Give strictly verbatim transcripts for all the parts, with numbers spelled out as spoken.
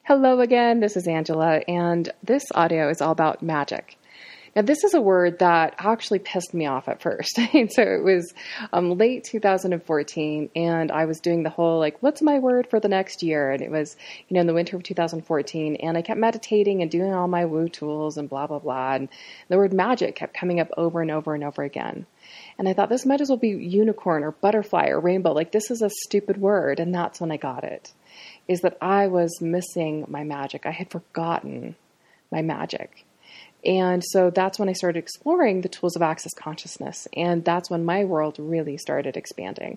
Hello again, this is Angela, and this audio is all about magic. Now, this is a word that actually pissed me off at first. And so it was um, late two thousand fourteen, and I was doing the whole, like, what's my word for the next year? And it was, you know, in the winter of two thousand fourteen, and I kept meditating and doing all my woo tools and blah, blah, blah. And the word magic kept coming up over and over and over again. And I thought this might as well be unicorn or butterfly or rainbow. Like, this is a stupid word. And that's when I got it, is that I was missing my magic. I had forgotten my magic. And so that's when I started exploring the tools of Access Consciousness. And that's when my world really started expanding.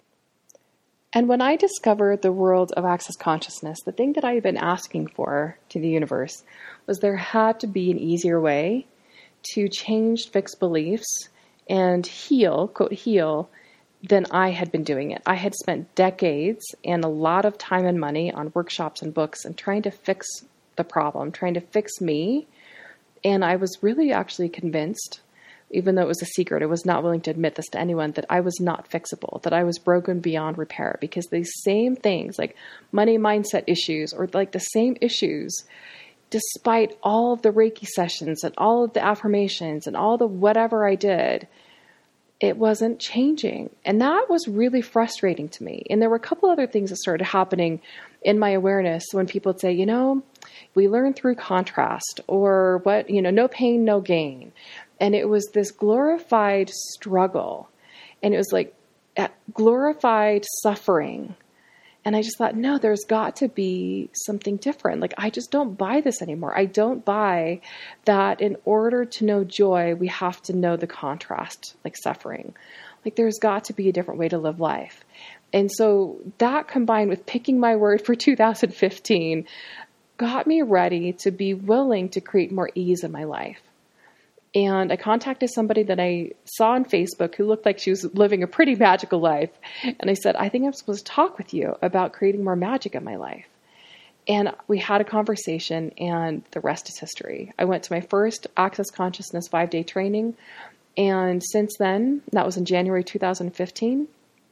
And when I discovered the world of Access Consciousness, the thing that I had been asking for to the universe was there had to be an easier way to change fixed beliefs and heal, quote, heal, than I had been doing it. I had spent decades and a lot of time and money on workshops and books and trying to fix the problem, trying to fix me. And I was really actually convinced, even though it was a secret, I was not willing to admit this to anyone, that I was not fixable, that I was broken beyond repair, because these same things like money mindset issues or like the same issues, despite all of the Reiki sessions and all of the affirmations and all the whatever I did, it wasn't changing. And that was really frustrating to me. And there were a couple other things that started happening in my awareness when people would say, you know, we learn through contrast, or what, you know, no pain, no gain. And it was this glorified struggle. And it was like glorified suffering. And I just thought, no, there's got to be something different. Like, I just don't buy this anymore. I don't buy that in order to know joy, we have to know the contrast, like suffering. Like, there's got to be a different way to live life. And so that, combined with picking my word for two thousand fifteen, got me ready to be willing to create more ease in my life. And I contacted somebody that I saw on Facebook who looked like she was living a pretty magical life. And I said, I think I'm supposed to talk with you about creating more magic in my life. And we had a conversation, and the rest is history. I went to my first Access Consciousness five-day training. And since then, that was in January two thousand fifteen,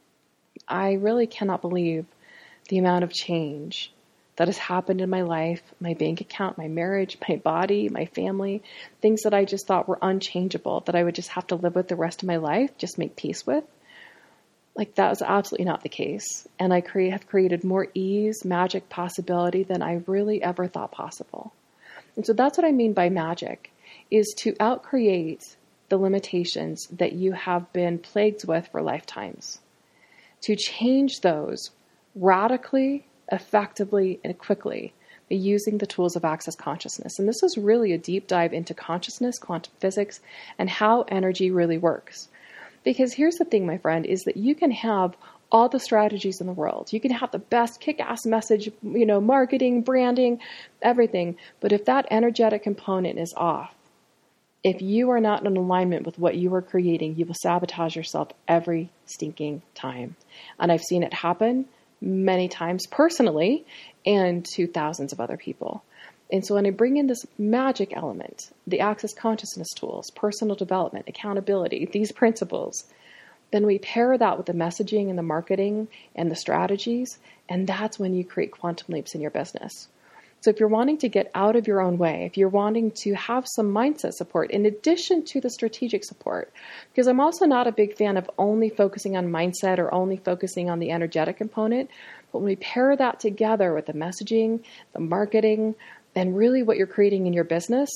I really cannot believe the amount of change that has happened in my life, my bank account, my marriage, my body, my family, things that I just thought were unchangeable, that I would just have to live with the rest of my life, just make peace with. Like, that was absolutely not the case. And I cre- have created more ease, magic, possibility than I really ever thought possible. And so that's what I mean by magic, is to outcreate the limitations that you have been plagued with for lifetimes. To change those radically, effectively, and quickly by using the tools of Access Consciousness. And this is really a deep dive into consciousness, quantum physics, and how energy really works. Because here's the thing, my friend, is that you can have all the strategies in the world. You can have the best kick-ass message, you know, marketing, branding, everything. But if that energetic component is off, if you are not in alignment with what you are creating, you will sabotage yourself every stinking time. And I've seen it happen many times personally, and to thousands of other people. And so when I bring in this magic element, the Access Consciousness tools, personal development, accountability, these principles, then we pair that with the messaging and the marketing and the strategies, and that's when you create quantum leaps in your business. So if you're wanting to get out of your own way, if you're wanting to have some mindset support in addition to the strategic support, because I'm also not a big fan of only focusing on mindset or only focusing on the energetic component, but when we pair that together with the messaging, the marketing, and really what you're creating in your business,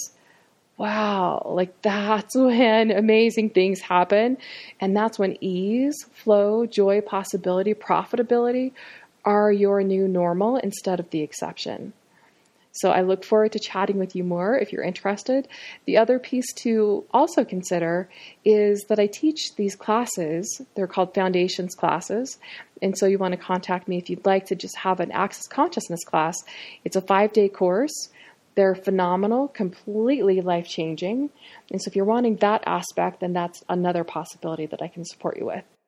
wow, like that's when amazing things happen. And that's when ease, flow, joy, possibility, profitability are your new normal instead of the exception. So I look forward to chatting with you more if you're interested. The other piece to also consider is that I teach these classes. They're called Foundations classes. And so you want to contact me if you'd like to just have an Access Consciousness class. It's a five-day course. They're phenomenal, completely life-changing. And so if you're wanting that aspect, then that's another possibility that I can support you with.